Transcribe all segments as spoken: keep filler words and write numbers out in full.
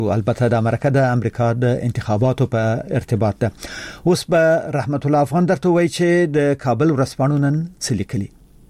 البته د امریکا د امریکا د انتخاباتو په ارتباط ده. اوس به رحمت الله افغان درته وایي چې د کابل ورځپاڼو نن څه لیکلي.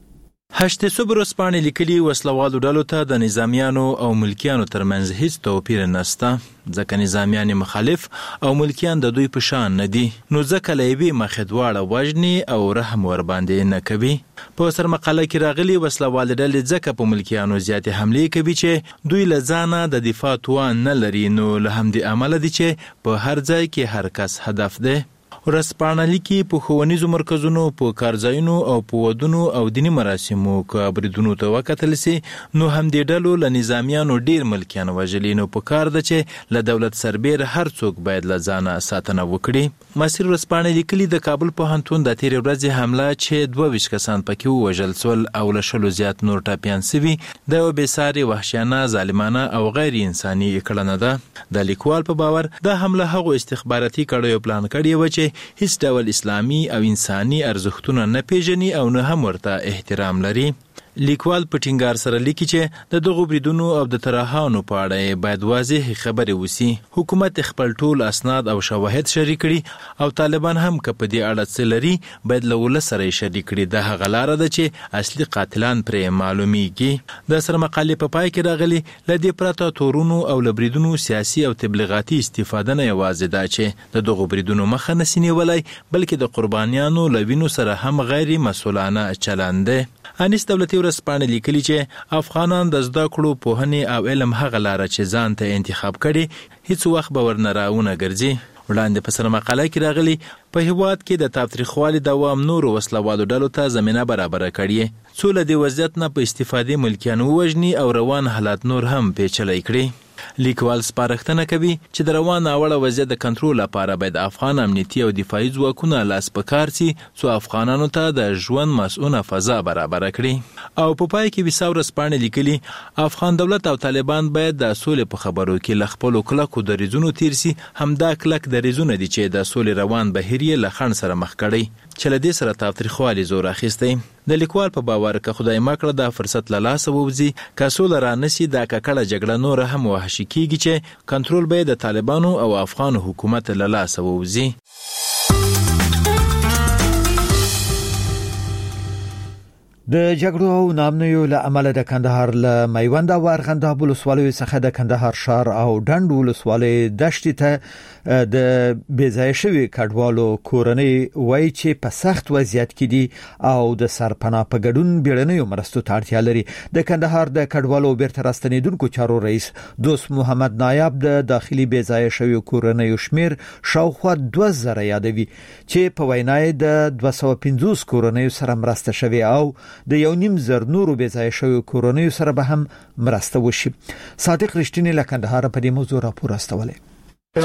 هشت صبح ورځپاڼې لیکلي وسلوالو ډلو ته د نظامیانو او ملکیانو ترمنځ هیڅ توپیر نشته، ځکه نظامیان مخالف او ملکیان د دوی په شان نه دي، نو ځکه له یوې مخې دواړه وژني او رحم ورباندې نه کوي. په سرمقاله کې راغلي وسلوال ډلې ځکه په ملکیانو زیاتې حملې کوي چې دوی له ځانه د دفاع توان نه لري، نو له همدې امله دي چې په هر ځای کې هر کس هدف دی. ورځپاڼه لیکي په ښوونیزو مرکزونو، په کارځایونو او په ودونو او دیني مراسمو که بریدونو ته وکتل سي، نو همدې ډلو له نظامیانو ډیر ملکیان وژلي، نو په کار ده چې له دولت سربیر هر څوک باید له ځانه ساتنه وکړي. مسیر ورځپاڼه لیکلي د کابل پوهنتون د تېرې ورځې حمله چې دوه ویشت کسان پکې ووژل سول او له شلو زیات نور ټپیان سوي، د یوه بېساري، وحشیانه، ظالمانه او غیر انساني کړنه ده. د لیکوال په باور دا حمله هغو استخباراتي کړیو پلان کړې وه چې هیڅ ډول اسلامي او انساني ارزښتونه نه پیژني او نه هم ورته احترام لري. لیکوال په ټینګار سره لیکي چې د دغو بریدونو او د ترهانو په اړه باید واضح خبرې وسی. حکومت خپل ټول اسناد او شواهد شریک کړي او طالبان هم که په دې اړه څه لري باید له ولس سره یې شریک کړي. د هغه لاره ده چې اصلي قاتلان پرې معلومیږي. د سرمقالې په پای کې راغلي له دې پرته تورونو او له بریدونو سیاسي او تبلیغاتي استفاده نه یوازې ده چې د دغو بریدونو مخه نسي نیولی، بلکې د قربانیانو له وینو سره هم غیر مسؤلانه چلند دی. انیس دولتي ورځپاڼه لیکلي چې افغانان د زده کړو، پوهنې او علم هغه لاره چې ځان ته انتخاب کړي هیڅ وخت به ورنه راونه ګرځي. وړاندې په سرمقاله کې راغلي په هېواد کې د تاوتریخوالي دوام نورو وسلوالو ډلو ته زمینه برابره کړي، څو له دې وضعیت نه په استفادې ملکیان ووژني او روان حالات نور هم پیچلی کړي. لیکوال سپارښتنه کوي چې د روان ناوړه وضعیت د کنټرول لپاره باید افغان امنیتي او دفاعي ځواکونه لاس په کار سي، څو افغانانو ته د ژوند مسؤونه فضا برابره کړي. او په پای کې ویسا ورځپاڼه لیکلي افغان دولت او طالبان باید د سولې په خبرو کې له خپلو کلکو دریځونو تیر سي. همدا کلک دریځونه دي چې د سولې روان بهیر یې له خنډ سره مخ کړی، چې له دې سره تاوتریخوالي زور اخیستی. د لیکوال په باور که خدای مکړه دا فرصت له لاسه ووځي، که سوله رانسي، دا ککړه جګړه نور هم وحشي کیږي چې کنټرول به د طالبانو او افغان حکومت له لاسه ووځي. د جګړو او نامنیو له امله د کندهار له میوند او ارغنداب ولسوالیو څخه د کندهار ښار او ډنډ ولسوالۍ دشتې ته د بېځایه شوي کډوالو کورنۍ وایي چې په سخت وضعیت کې دي او د سرپناه په ګډون بیړنیو مرستو ته اړتیا لري. د کندهار د کډوالو بیرته راستنېدونکو چارو رئیس دوست محمد نایب د داخلي بېځایه شوي کورنیو شمیر شاوخوا دوه زره یادوي، چې په وینا یې د دوه سوه پنځوس کورنیو سره مرسته شوې او د یو نیم زر نورو بېځایه شویو کورنیو سره به هم مرسته وشي. صادق رښتینی له کندهار په دې موضوع راپور استولی. دا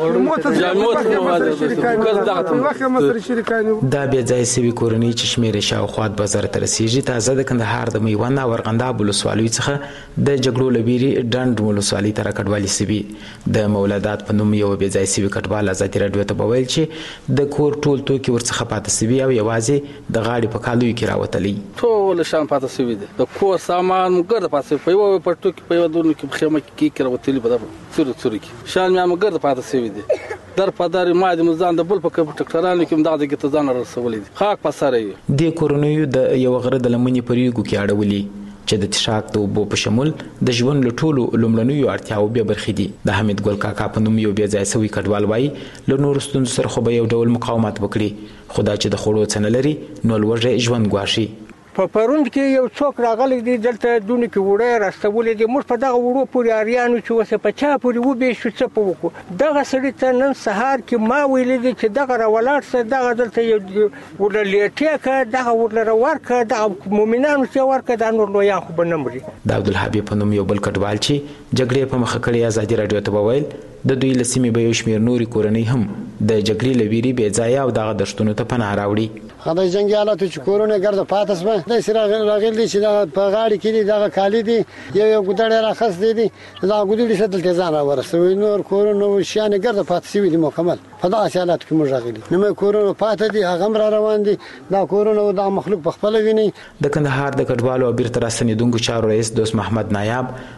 بیا ځای سوي کورنۍ چې شمیر شاوخوا دوه زره ته رسیږي تازه د کندهار د میوند او ارغنداب ولسوالیو څخه د جګړو له ویرې ډنډ ولسوالۍ ته راکډوالي سوي. د مولدات په نوم یو بیا ځای سوي کډوال ازادي راډیو ته وویل چې د کور ټول توکي ورڅخه پاتې سوي او یوازې د غاړې په کالیو کې راوتلي. ټول شان پاتې سوي دي، د کور سامان ګرد پاتې په یو په ټوکي په یو دونه کې خیمه کې راوتلي په دغه څوري څوري کې شان مې مګر پاتې سوي دي. در پدار ما د مزان د بل په کمپټرانو کې مداغه کې ته ځان رسولې دي. خاک پسره دی کورونیو د یو غره د لمنې پریګو کې اړولي چې د تشاک د اوبو په شمول د ژوند لټولو لومړنیو اړتیاو بیا برخې دي. د حمید ګل کاکا په نوم یو بیا ځای سوي کډوال وایي له نورو ستونزو سره خو به یو ډول مقاومت وکړي، خو دا چې د خوړو څه نه لري نو لوږه ژوند ګواښي. په پروند کې یو څوک راغلی دی دلته دونه کې وړه راستولې دي، موږ په دغه وړو پورې اریانو چې وسه په چا پورې و به شو څه په وکړو. دغه سړی ته نن سهار کې ما ویلې دي چې دغه راولاړ سه دغه دلته یو ورلېټه کا دغه ورلره ورکه دغه مؤمنانو چې ورکه د نور لویا خو بنمري. د عبدالحبیب په نوم یو بل کډوال چې جګړې په مخه کړې ازادي راډیو ته وویل د دوی لسیمې به یو شمیر نوري کورنۍ هم د جګړې له ویرې بې ځایه او دغه دښتونو ته پناه راوړي. خدای جنگي حالاتو چې کورونه ګرځه پاتې سوه د سره راغلي دي چې د په غاړې کې دي دغه کالي دي یو یو ګډړې راخص دي دي دا ګډړې ستل تیزان راورسوي نور کورونه شانه ګرځه پاتې سوي دي مکمل په دغه حالاتو کې موږ راغلي نو کورونه پاتې دي هغه را روان دي دا کورونه د مخلوق په خپل ویني. د کندهار د کډوالو بیرته راستنېدونکو چارو رئیس دوست محمد نایب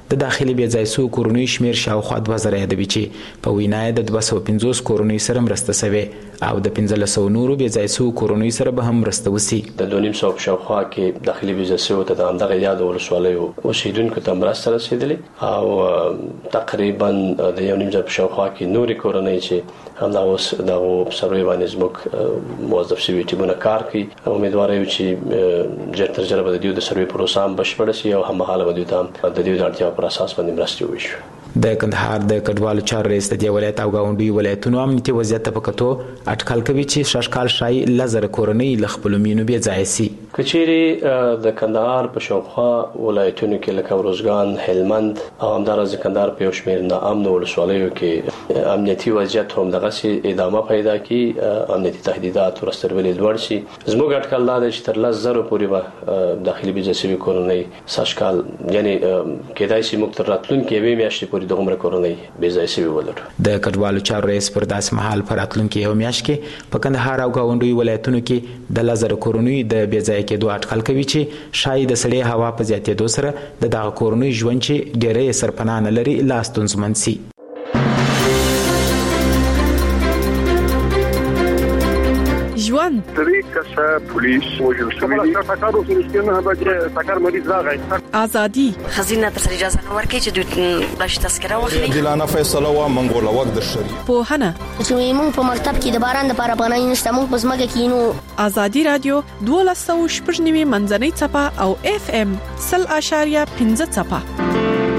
د داخلي بې ځای سوو کورنیو شمیر شاوخوا دوه زره یادوي چې په وینا یې د دوه سوه پنځوس کورنیو سره مرسته سوې او د پنځلس سوه نورو بې ځای سوو کورنیو سره به هم مرسته وسي. د دوه نیم سوه شاوخوا کې داخلي بې ځای سوو ته د همدغه یادو ولسوالیو اوسیدونکو ته مرسته رسېدلې او تقریبا د یو نیم زره شاوخوا کې نورې کورنۍ چې همدا اوس دغه سروې باندې زموږ موظف شوي ټیمونه کار کوي. امیدوار یو چې ژر تر ژره به د دوی د سروې پروسه هم بشپړه شي او هممهاله به دوی ته د دوی د اړتیاو پر اساس باندې مرستې وویشو. د کندهار د کډوالو چارو رئیس د دې ولایت او ګاونډیو ولایتونو امنیتي وضعیت ته په کتو اټکل کوي چې شاشکال شای لزر کورنۍ له خپلو مینو بې ځایه سي. که چیرې د کندهار په شاوخوا ولایتونو کې لکه ارزګان، هلمند او همداراز کندهار په یو شمېر ناامنو ولسوالیو کې امنیتي وضعیت هم دغسې ادامه پیدا کړي، امنیتي تهدیدات ورسترولې لوړ شي، زموږ اټکل دا دی چې تر لس زرو پورې به داخلي بې ځای سوي کورنۍ ساشکال یعنې کېدای شي موږ تر راتلونکې یوې میاشتې پورې دغومره کورنۍ بې ځای سوي ولرو. د کډوالو چارو رئیس پر داسې مهال په راتلونکې یوه میاشت کې په کندهار او ګاونډیو ولایتونو کې د لس زره کورنیو د بې ځایه کېدو اټکل کوي چې شاید د سړې هوا په زیاتېدو سره د دغه کورنیو ژوند چې ډېری سرپناه نه لري لا ستونزمن سي. ژوند درې کسه پولیس وژل شوي دي. سکارو سره بچي سکار مریض راغی. ازادي خزینه تر اجازه نه ورکړي چې دوی بلش تذکره واخلي. دلانه فیصله وا منګول وخت د شری په هنه چې موږ په مکتب کې د باران لپاره پناه نشته، موږ په ځمکه کې نو. ازادي رادیو دوه سوه شپږ نوي منځنۍ څپه او اف ام صفر اشاریه پنځه څپه.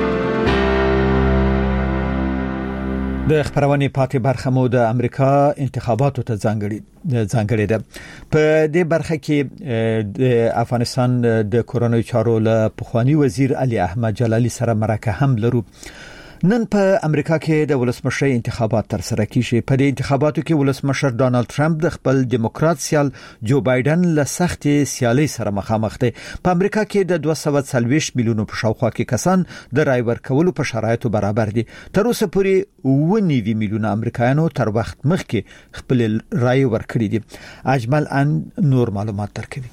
د خبرونې پاتې برخه مو د امریکا انتخاباتو ته ځانګړي ځانګړي ده. په دې برخه کې د افغانستان د کورونو چارو له پخوانی وزیر علي احمد جلالي سره مرکه هم لرو. نن په امریکا کې د ولسمشر انتخابات تر سره کیږي. په دې انتخاباتو کې ولسمشر ډانلډ ټرمپ د خپل دیموکرات سیال جو بایدن له سختي سیالي سره مخامخ دي. په امریکا کې د دوه سوه څلوېښت میلیونو په شاوخوا کې کسان د رای ورکولو په شرایطو برابر دي. تر اوسه پورې اووه نوي میلیونه امریکایانو تر وخت مخکې خپل رای ورکړي دي. اجمل ان نور معلومات درکوي.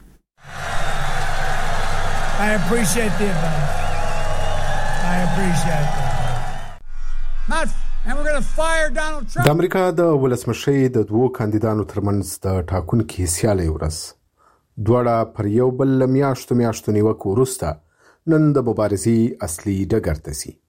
I appreciate the advice. I appreciate it. Not and we're going to fire Donald Trump. د امریکا د ولسمشۍ د دوو کاندیدانو ترمنځ د ټاکنکي سیالۍ ورځ دواړه پر یو بل میاشتو میاشتو نیوکو وروسته نن د مبارزې اصلي ډګر ته سي.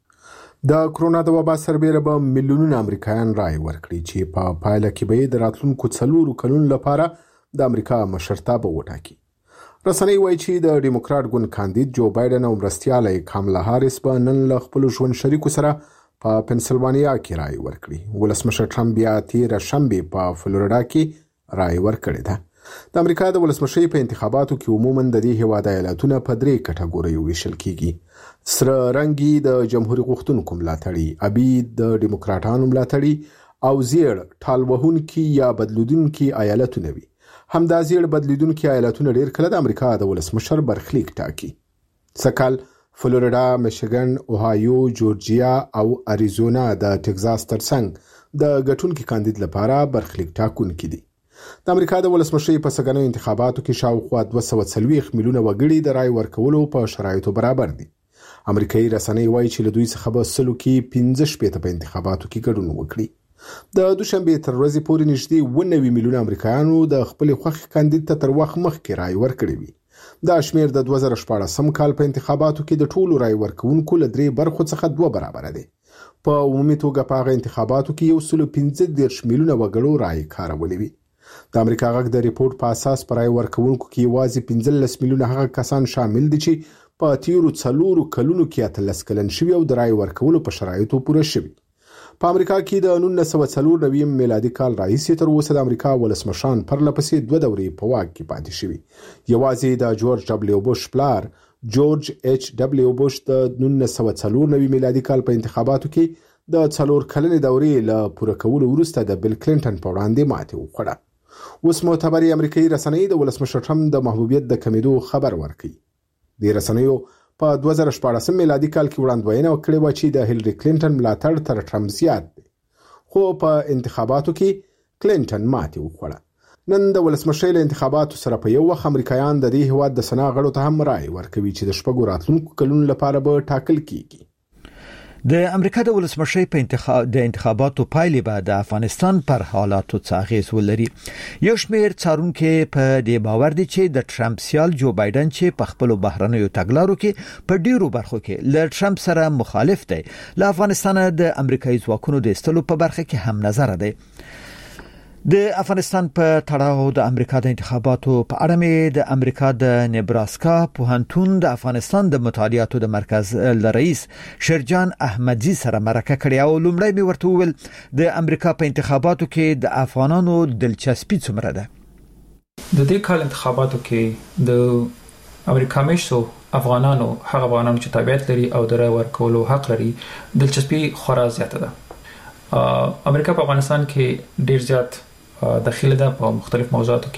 د کرونا د وبا سربېره به میلیونونه امریکایان رای ورکړي چې په پایله کې به د راتلونکو څلورو کلونو لپاره د امریکا مشرتابه وټاکي. رسنۍ وایي چې د ډیموکرات ګوند کاندید جو بایدن او مرستیاله کاملا هاریس به نن له خپلو ژوند شریکو سره په پنسلوانیا کې رای ورکړي. ولسمشر ټرمپ بیا تېره شنبې په فلوریډا کې رای ورکړې ده. د امریکا د ولسمشۍ په انتخاباتو کې عموماً د دې هېواد ایالتونه په درې کټګوریو ویشل کیږي. سره رنګي د جمهوریت غوښتونکو ملاتړي، ابي د ډیموکراټانو ملاتړي او زیړ ټالوهونکي یا بدلودونکي ایالتونه وي. همدا زیړ بدلیدونکي ایالتونه ډېر کله د امریکا د ولسمشر برخلیک ټاکي. سکهال فلوریډا، میشیګن، اوهایو، جورجیا او اریزونا د ټکزاس ترڅنګ د ګټونکي کاندید لپاره برخلیک ټاکونکي دي. د امریکا د ولسمشۍ په سږنیو انتخاباتو کې شاوخوا دوه سوه څلوېښت میلیونه وګړي د رای ورکولو په شرایطو برابر دي. امریکایي رسنۍ وایي چې له دوی څخه به سلو کې پنځه شپېته په انتخاباتو کې ګډون وکړي. د دوشنبې تر ورځې پورې نږدې اووه نوي میلیونه امریکایانو د خپلې خوښې کاندید ته تر وخت مخکې رای ورکړی وي. دا شمیر د دوه زره شپاړسم کال په انتخاباتو کې د ټولو رای ورکوونکو له درې برخو څخه دوه برابره دی. په عمومي توګه په هغه انتخاباتو کې یو سلو پنځه دېرش میلیونه وګړو رای کارولې وي. د امریکا غږ د ریپورت په اساس په رای ورکوونکو کې یوازې پنځلس میلیونه هغه کسان شامل دي چې په تیرو څلورو کلونو کې اتلس کلن شوي او د رای ورکولو په شرایطو پوره شوي. په امریکا کې د نولس سوه څلور نوي میلادي کال راهیسې تر اوسه د امریکا ولسمشران پرله پسې دوه دورې په واک کې پاتې شوي. یوازې د جورج ډبلیو بوش پلار جورج ایچ ډبلیو بوش د نولس سوه څلور نوي میلادي کال په انتخاباتو کې د څلور کلنې دورې له پوره کولو وروسته د بیل کلینټن په وړاندې ماتې وخوړه. اوس معتبرې امریکایي رسنۍ د ولسمشر ټرمپ د محبوبیت د کمیدو خبر ورکوي. د رسنیو په دوه زره شپاړسم میلادي کال کې وړاندوینه وکړې وه چې د هیلري کلینټن ملاتړ تر ټرمپ زیات دی، خو په انتخاباتو کې کلینټن ماتې وخوړه. نن د ولسمشر انتخاباتو سره په یو وخت امریکایان د دې هواد د سنا غړو ته هم رائے ورکوي چې د شپږو راتلونکو کلونو لپاره به ټاکل کیږي. د امریکا د ولسمشر په انتخاب د انتخاباتو پایلې به د افغانستان پر حالاتو څاغیز ولري. یو شمېر څارونکو په دې باور دي چې د ټرمپ سیال جو بایدن چې په خپل بهرنیو تګلارو کې په ډیرو برخو کې له ټرمپ سره مخالف دی، له افغانستان د امریکایي ځواکونو د استلو په برخه کې هم نظر دی. د افغانستان په تړاو د امریکا د انتخاباتو په اړه مې د امریکا د نیبراسکا پوهنتون د افغانستان د مطالعاتو د مرکز رئیس شیرجان احمدزی سره مرکه کړې او لومړی مې ورته وویل د امریکا په انتخاباتو کې د افغانانو دلچسپي څومره ده. د دې کال انتخاباتو کې د امریکا مشو افغانانو هغه افغانانو چې تابعیت لري او د رای ورکولو حق لري دلچسپي خورا زیاته ده. امریکا په افغانستان کې ډیر زیات داخله ده په مختلف موضوعاتو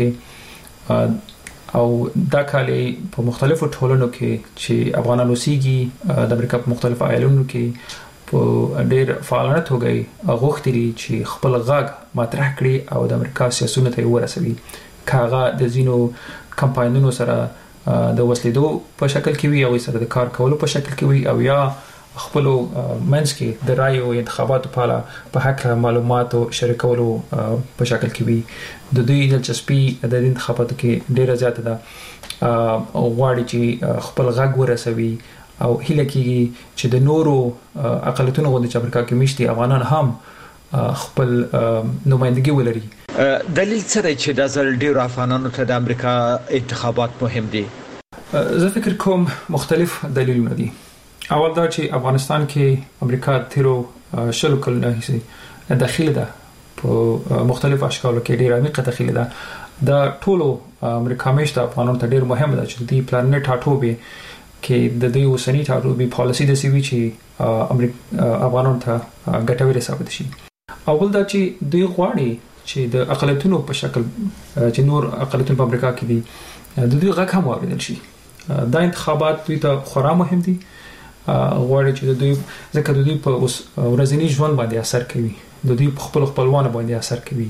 کې او دا کالي په مختلفو ټولنو کې چې افغانانو سیږي د امریکا په مختلفو ایالونو کې په ډیر فعالانه توګه غوښتي چې خپل غږ مطرح کړي او د امریکا سیاسيونو ته ورسوي. کاغه د زینو کمپاینونو سره د وسلیدو په شکل کې وي او سره د کار کولو په شکل کې وي او یا خپل منځ کې د رایو انتخاباتو په اړه په حق معلوماتو شریکولو په شکل کې وي. د دوی دلچسپي د انتخاباتو کې ډیره زیاته ده او غواړي چې خپل غږ ورسوي او هیله کوي چې د نورو اقلیتونو غوندې چې امریکا کې مشتي افغانان هم خپل نمائندګي ولري. دلیل څه دی چې د ځل ډیرو افغانانو ته د امریکا انتخابات مهم دي؟ زه فکر کوم مختلف دلیلونه دي. اول دا چې افغانستان کې امریکا تیرو شلو کلونه هیڅ داخله ده په مختلف اشکالو کې ډیر عمیقه داخله ده. دا ټولو امریکا مشته افغانانو ته ډیر مهم ده چې د پلانټ ټاټوبي کې د دې وسنی ټاټوبي پالیسي د سی وی چې امریکا افغانانو ته ګټوري ثابت شي. اول دا چې دوی غواړي چې د اقلیتونو په شکل چې نور اقلیتونه په امریکا کې دي د دوی غږ هم واوریدل شي. دا انتخابات دوی ته خورا مهم دي. غواړي چې د دوی ځکه د دوی په ورځنی ژوند باندې اثر کوي، د دوی په خپل خپلوانو باندې اثر کوي.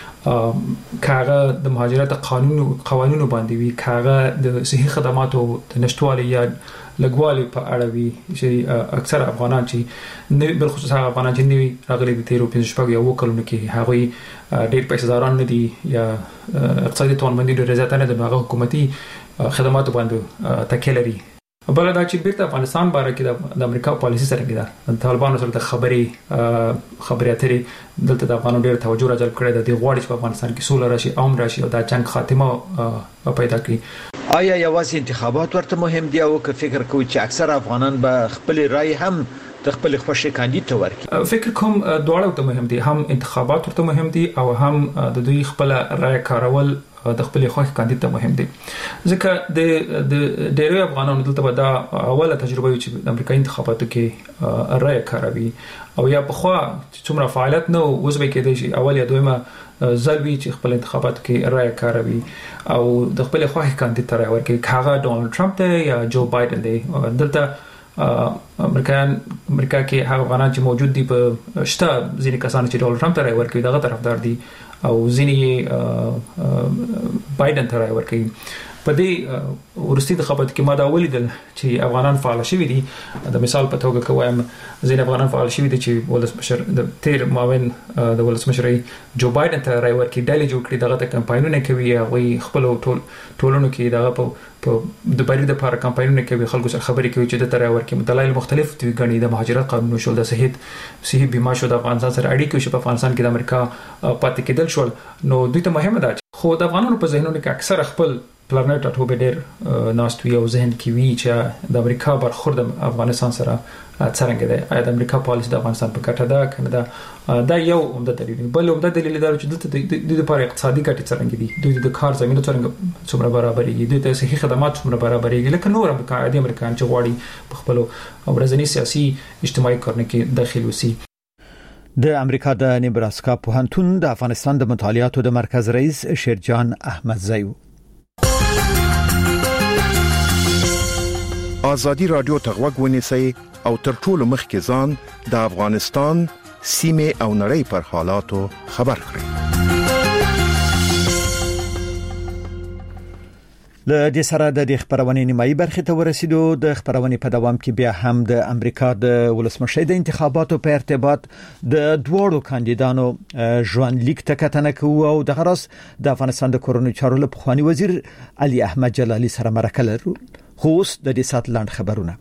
کاغه د مهاجرت قانون قوانینو باندې وي، کاغه د صحي خدماتو د نشټوالي یا لګوالي په اړه وي چې اکثر افغانان چې نه بل خصوصا افغانان چې نیوي راغلي د تیرو پنځه شپږ یا وکړو کې هغه ډېر پیسې داران نه دي یا اقتصادي توانمندي ډېر زیات نه ده، هغه حکومتي خدماتو باندې تکیه لري. بل دا چې بیرته افغانستان باره کې د امریکا پالیسي سره کې ده، د طالبانو سره د خبرې خبرې اترې دلته د افغانانو ډېر توجه راجلب کړی ده. د غواړي چې په افغانستان کې سوله راشي، امن راشي او دا جنگ خاتمه پیدا کړي. آیا یوازې انتخابات ورته مهم دي او که فکر کوي چې اکثر افغانان به خپل رائے هم د خپل خوښي کاندید ته ورکړي؟ فکر کوم دواړه ورته مهم دي، هم انتخابات ورته مهم دي او هم د دوی خپل رائے کارول د خپل خوښي کاندید ته مهم دي. ځکه د د ډېرو افغانانو دلته دا اوله تجربه وي چې د امریکایي انتخاباتو کې رائے کاروي او یا په خوا څومره فعالیت نه اوس به کېدای شي اول یا دویمه ځل وي چې خپل انتخاباتو کې رائے کاروي او د خپل خوښي کاندید ته رائے ورکړي. هغه ډونالد ټرمپ دی یا جو بایدن دی. دلته امریکایان امریکا کې هغه افغانان چې موجود دي په شته ځینې کسان چې ډونالد ټرمپ ته رائے ورکوي دغه طرفدار دي او ځینې بایدن ته رائے ورکوي. په دې ورستي د خبرت کې ما دا ولیدل چې افغانان فعال شوي دي. د مثال په توګه کوم ځینې افغانان فعال شوي دي چې ولسمشر د تیر معاون د ولسمشر جو بایدن ته رائے ورکړي، ډلې جوړ کړي، دغه ته کمپاینونه کوي او خپل ټول ټولونو کې دغه په د بری د لپاره کمپاینونه کوي، خلکو سره خبرې کوي چې د تر ورکې دلایل مختلف دي. غني د مهاجرت قانون شول، د صحت صحي بیمه شو، د افغانستان سره اړیکې شو، په افغانستان کې د امریکا پاتې کېدل شول. نو دوی ته مهمه ده خو د افغانانو په ذهنونو کې اکثر خپل پلانټ ټاټوبي ډېر ناستوي او ذهن کې وی چې د امریکا برخورد افغانستان سره څنګه دی، آیا د امریکا پالیسي د افغانستان په ګټه ده کنه ده. دا یو عمده دلیل. بل عمده دلیل دا چې دلته د لپاره اقتصادي ګټې څنګه دي، دوی د کار زمينه څنګه څومره برابرېږي، دوی ته صحي خدمات څومره برابرېږي، لکه نور امریکا عادي امریکایان چې غواړي په خپل ورځنی سیاسي اجتماعي کارونه کې داخل وسی. د امریکا د نیبراسکا پوهنتون د افغانستان د مطالعاتو د مرکز رئیس شیرجان احمدزی. آزادی رادیو ته غوږ ونیسئ او تر ټولو مخکې ځان د افغانستان سیمه او نړۍ پر حالاتو خبر کړئ. له دې سره د خبرونې نیمایي برخه ته ورسېدو. د خبرونې په دوام کې بیا هم د امریکا د ولسمشر د انتخاباتو په ارتباط د دوړو کاندیدانو ژوند لیک ته کتنه کوو او د غرس د افغانستان د کورونو چارو له پخوانی وزیر علي احمد جلالي سره مرکه لرو. خو اوس د دې سات لاند خبرونه.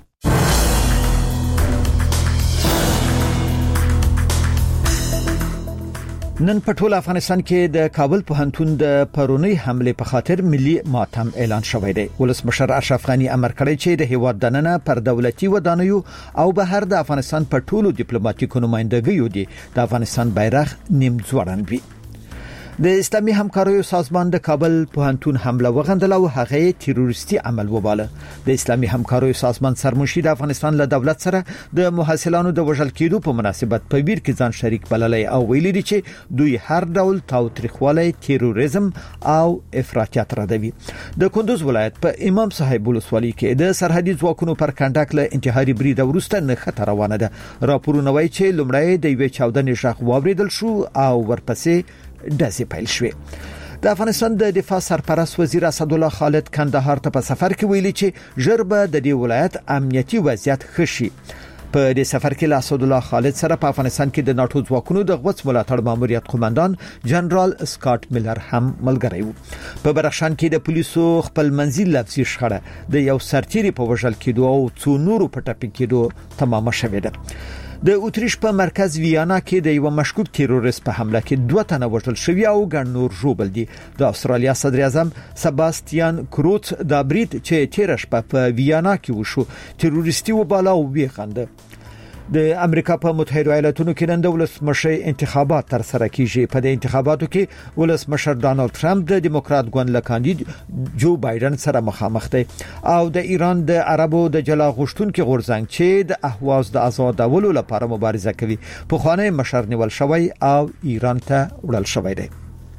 نن په ټول افغانستان کې د کابل پوهنتون د پرونی حمله په خاطر ملي ماتم اعلان شوی دی. ولسمشر اشرف غنی امر کړی چې د هیواد دننه پر دولتي ودانیو او بهر د افغانستان په ټولو ډیپلوماټیکو نمائندګیو دي د افغانستان بیرغ نیم ځوړند وي. د اسلامي همکاریو سازمان د کابل پوهنتون حمله وغندله او هغه تروریستي عمل وباله. د اسلامي همکاریو سازمان سرمنشي د افغانستان له دولت سره د محصلانو د وژل کېدو په مناسبت په ویر کې ځان شریک بللی او ویلي دي چې دوی هر ډول تاوتریخوالی، تروریزم او افراطیت ردوي. د کندوز ولایت په امام صاحب ولسوالۍ کې د سرحدي ځواکونو پر کنډک له انتحاري برید وروسته نه خطر روانه ده. راپورونه وايي چې لومړی د یوې چاودنې ژغ واوریدل شو او ورپسې داسې پیل شوې. د افغانستان د دفاع سرپرست وزیر اسد الله خالد کندهار ته په سفر کې ویلي چې ژر به د دې ولایت امنیتي وضعیت ښه شي. په دې سفر کې اسد الله خالد سره په افغانستان کې د ناتو ځواکونو د غوڅ ملاتړ ماموریت قومندان جنرال سکاټ میلر هم ملګری وو. په بدخشان کې د پولیسو خپل منځي لفظي شخړه د یو سرتیري په وژل کېدو او څو نورو په ټپي کېدو تمامه شوې ده. د اتریش په مرکز ویانا کې د یو مشکوک تروریست په حمله کې دوه تنه وژل شوي او ګڼ نور ژوبل دي. د استرالیا صدر اعظم سباستیان کروت د برید چې تیر شپه په ویانا کې وشو تروریستي وباله او ویخنده. د امریکا په متحده ایالاتونو کې نن د ولسمشر انتخابات تر سره کیږي. په دې انتخاباتو کې ولسمشر ډانلډ ټرمپ د دیموکرات ګوند له کاندید جو بایدن سره مخامخ دی او د ایران د عربو د جلا غوښتونکو غورځنګ چې د اهواز د آزادولو لپاره مبارزه کوي په خوانی مشر نیول شوی او ایران ته وړل شوی دی.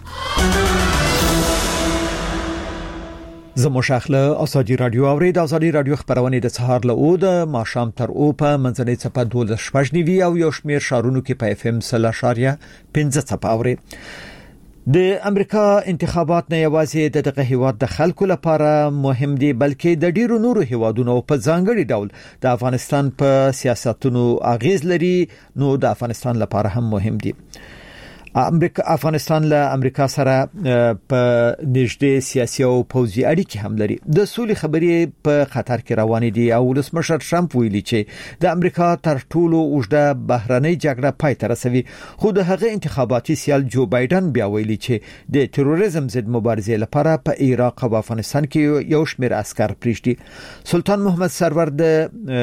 زمو شاخله ازادي رادیو اورید ازادي رادیو خبرونه د سهار له او د ماشام تر او په منځنۍ چپه دوله شپږنیوي او یو شمیر شارونو کې په اف ام صلا شاریه پنځه چپه اوري. د امریکا انتخابات نه یوازې د دغه هیواد د خلکو لپاره مهم دي بلکې د ډیرو نورو هیوادونو په ځانګړي ډول د افغانستان په سیاستونو اغیز لري نو د افغانستان لپاره هم مهم دي. امریکا افغانستان له امریکا سره په نږدې سیاسي او پوځي اړیکې هم لري. د سولې خبرې په خطر کې روانې دي او ولسمشر ټرمپ ویلي چې د امریکا تر ټولو اوږده بهرنۍ جګړه پای ته رسوي. خو د هغه انتخاباتي سیال جو بایدن بیا ویلي چې د تروریزم ضد مبارزې لپاره په عراق او افغانستان کې یو شمېر عسكر پریږدي. سلطان محمد سرور د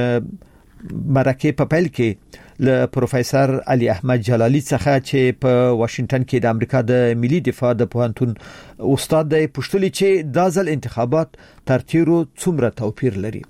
مرکه په پیل کې له پروفیسور علي احمد جلالي څخه چې په واشنگټن کې د امریکا د ملي دفاع د پوهنتون استاد دی پوښتنه چې د ځل انتخابات تر تیرو څومره توپیر لري.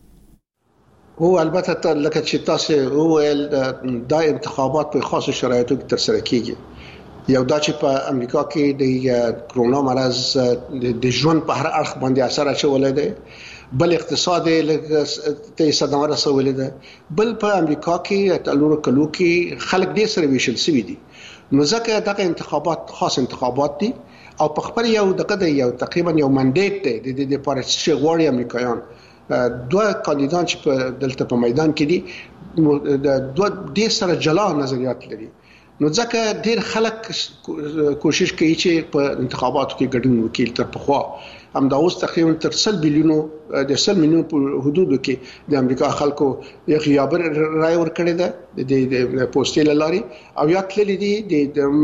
هو البته لکه چې تاسو وویل د انتخابات په خاصو شرایطو کې تر سره کیږي. یو دا چې په امریکا کې د کرونا مرض د ژوند په هر اړخ باندې اثر اچولی دی، بل اقتصاد ته صدمه رسولې ده، بل په امریکا کې تلورو کلو کې خلک ډېر سره ویشل شوي دي. نو ځکه دغه انتخابات خاص انتخابات دي او په خپل یو دغه یو تقریبا یو منډیټ دی د دې لپاره چې غواړي امریکایان دوه کاندیدان چې په دلته په میدان کې دي دوه ډېر سره جلا نظریات لري. نو ځکه ډېر خلک کوشش کوي چې په انتخاباتو کې ګډون وکړي. تر پخوا هم دا اوس تقریبا تر سل بیلیونو د سل میلیونو په حدودو کې د امریکا خلکو یو غیابر رای ورکړی ده د پوسټل لاري او یا تللی دي د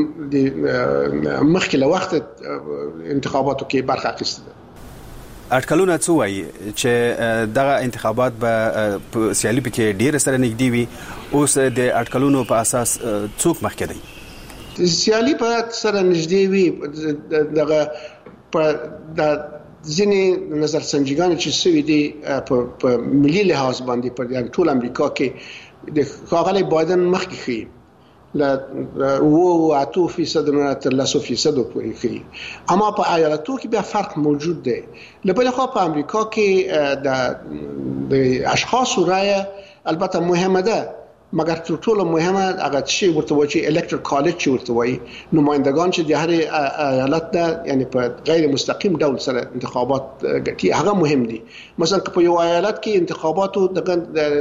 مخکې له وخت انتخاباتو کې برخه اخیسته ده. اټکلونه څه وایي چې دغه انتخابات به سیالي پکې ډیر سره نږدې وي؟ اوس د اټکلونو په اساس څوک مخکې دی؟ سیالي په سره نږدې وي دغه په د ځینې نظر سنجیګان چې سوي دي په ملي لحاظ باندې په ټول امریکا کې د ښاغلي بایدن مخکې ښیي له اوه اتو فیصد نه تر لسو فیصدو پورې ښیي. اما په ایالتو کې بیا فرق موجود دی. له بلې خوا په امریکا کې د د اشخاصو رایه البته مهمه ده مګر تر ټولو مهمه هغه شی ورته وایي چې الکټرال کالج چې ورته وایي نمائندگان چې د هر ایالت نه یعنی په غیر مستقیم ډول سره انتخابات ګټي هغه مهم دي. مثلا په یو ایالت کې انتخاباتو دغه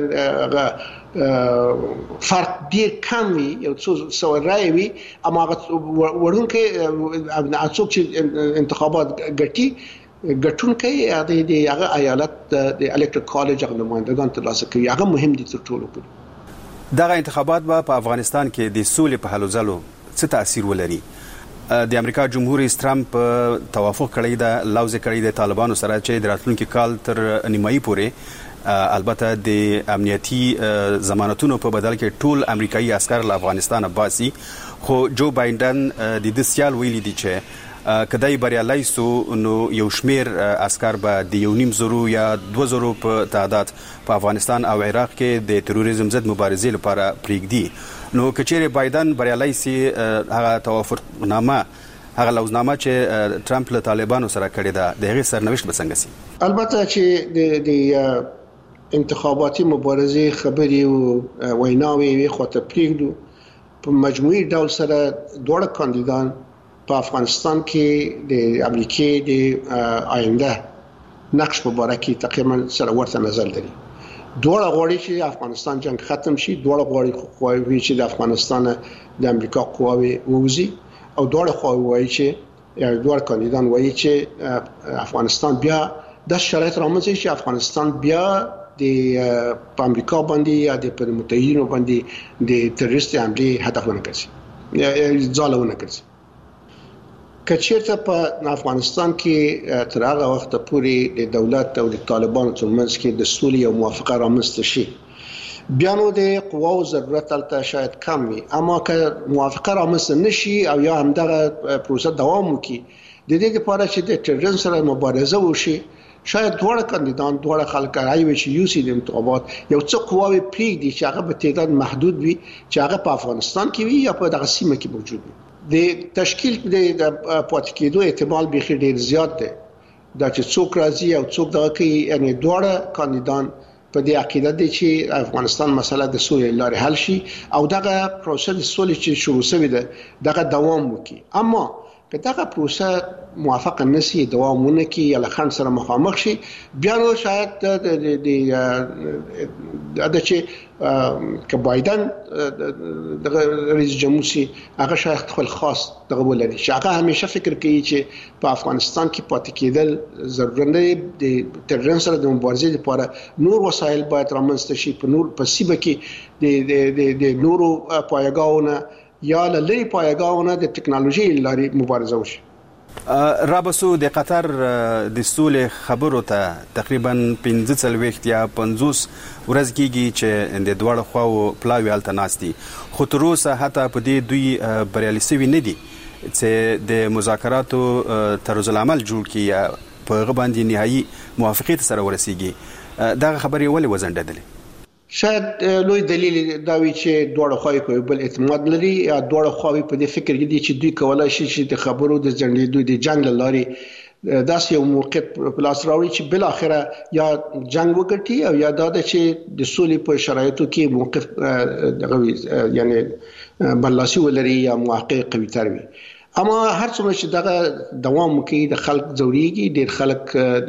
فرق ډیر کم وي یو څو سو رای وي اما ورونکي څوک چې انتخابات ګټي ګټونکي د هغه ایالت د الکټرال کالج هغه نمائندگان ترلاسه کوي هغه مهم دي تر ټولو. دغه انتخابات به په افغانستان کې د سولې په هلو ځلو څه تاثیر ولري؟ د امریکا جمهور رئیس ترامپ توافق کړی د لوز کړی د طالبانو سره چې د راتلونکي کال تر نیمایي پورې البته د امنیتي ضمانتونو په بدل کې ټول امریکایي عسكر له افغانستان باسي، خو جو بایدن د دې سیال ویلي دي چې کدی بریالي سو نو یو شمیر عسكر به د یو نیم زرو یا دو زرو په تعداد په افغانستان او عراق کې د تروریزم ضد مبارزې لپاره پریږدي. نو کچېره بایدن بریالي سي هغه توافق نامه هغه لوزنامه چې ټرمپ له طالبانو سره کړی دا د هغې سرنوشت به څنګه سي؟ البته چې د انتخاباتي مبارزې خبرې او ویناوي وي خو ته پریږدو په مجموعي ډول سره دوه کاندیدان په افغانستان کې د امریکای د آینده نقش مبارکي تقریبا سره ورته نظر لري. دوه غواړي چې افغانستان جنگ ختم شي، دوه غواړي خو چې د افغانستان د امریکا قواوي ووزي او دوه خو وایي چې دوه کاندیدان وایي چې افغانستان بیا د شرایط رامنځته شي افغانستان بیا د امریکا باندې یا د متحدینو باندې د تروریست حمله هدفونه کړي یا ځالونه کړي. کچېرته په افغانستان کې تر هغه وخت پورې د دولت او د طالبانو ترمنځ کې د سولې او موافقه رامنځته شي بیا نو د قواو ضرورت البته شاید کم وي، اما که موافقه رامنځته نشي او یا همدغه پروسه دوام وکړي د دې لپاره چې د تروریزم سره مبارزه وشي شاید دوه کاندیدان دوه خلک راوي چې یو سي د انتخابات یو څه قواوي پریږدي چې هغه په تعداد محدود وي چې هغه په افغانستان کې وي یا په دغه سیمه کې موجود وي. د تشکیل د پاتې کېدو احتمال بخیر ډیر زیات دی دا چې څوک راځي او څوک دغه کوي، یعنی دوه کاندیدان په دې عقیده دي چې افغانستان مسله د سولې لارې حل شي او دغه پروسه د سولې چې شروع شوې ده دغه دوام وکړي. اما که دغه پروسه موافقه نشي دوام ونه کړي یا له خنډ سره مخامخ شي بیا نو شاید د د د چې که بایدن د رئیس جمهور سي هغه شاید خپل خاص دغه ولري چې هغه همیشه فکر کوي چې په افغانستان کې پاتې کېدل ضروري دی. د تروریزم سره د مبارزې لپاره نور وسایل باید رامنځته شي په نور په سیمه کې د د د نورو پایګاونه یا لری پایګاونه د ټکنالوژي لاري مبارزه وشي. رابسو د قطر د سولې خبرو ته تقریبا پنځه څلوېښت یا پنځوس ورځې کېږي چې د دواړو خواو پلاوي هلته ناست دي، خو تر اوسه حتی په دې دوی بریالي سوي نه دي چې د مذاکراتو طرزالعمل جوړ کړي یا په هغه باندې نهایي موافقې ته سره ورسیږي. دغه خبرې ولې وځنډېدلې؟ شاید لوی دلیل دا وي چې دوه خواوې په بل اعتماد لري یا دوه خواوې په دې فکر کې دي چې دوی کولای شي چې د خبرو د ځنډېدو د جنگ لاري داسې یو موقعیت په لاس راوړي چې بل اخره یا جنگ وکړي او یا دا چې د سولې په شرایطو کې موقف دغه یعنی بلاسي ولري یا موقع قوي تر وي. اما هر څومره چې دغه دوام کوي د خلک زوريږي ډېر خلک